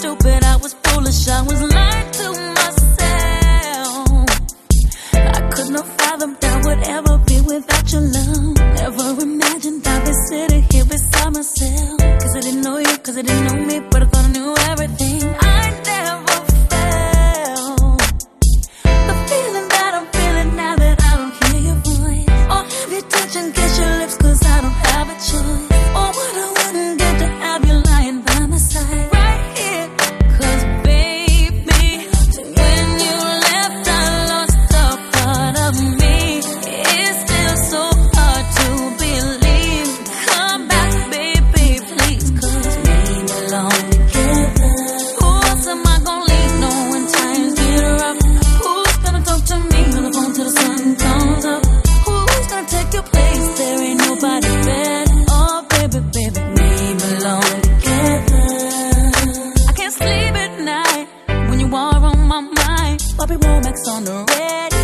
stupid, I was foolish, I was lying to myself. I could not fathom that would ever be without your love. Never imagined I'd be sitting here beside myself. Cause I didn't know you, cause I didn't know me, but I thought I knew everything. I never felt the feeling that I'm feeling now that I don't hear your voice. Or have you touch and kiss your lips, cause I don't have a choice. Or what I wouldn't get to have you lying by my side right here. Cause baby, when you left I lost a part of me. It's still so hard to believe. Come back baby please, cause we belong together. Who else am I gonna leave know when times get rough? Who's gonna talk to me on the phone till the sun comes up? Who's gonna take your place? There ain't nobody better. Oh baby, baby, we belong together. I can't sleep at night when you are on my mind. Bobby Womack's on the radio.